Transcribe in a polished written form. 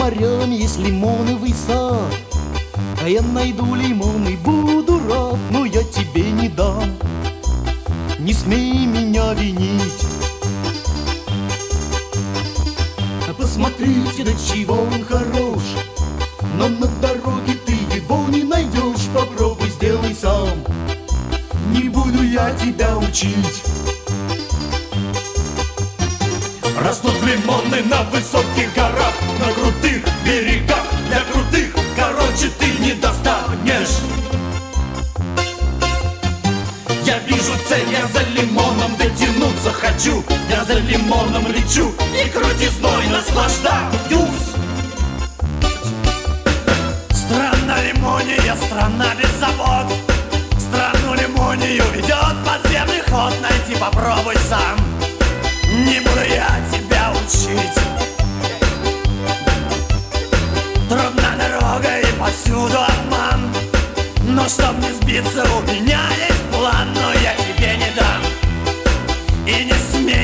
морями есть лимоновый сад. А я найду лимон и буду рад, но я тебе не дам. Не смей меня винить. Посмотрите, до чего он хорош, но на дороге ты его не найдешь. Попробуй, сделай сам, не буду я тебя учить. Растут лимоны на высоких горах, на крутых берегах. Для крутых, короче, ты не достанешь. Я вижу цель, я за лимоном дотянуться хочу. Я за лимоном лечу и крутизной наслаждаюсь. Страна лимония, страна без забот. Страну лимонию ведет подземный ход. Найти попробуй сам, не буду я тебя учить. Трудна дорога и повсюду обман, но чтоб не сбиться, у меня есть план. Но я тебе не дам и не смей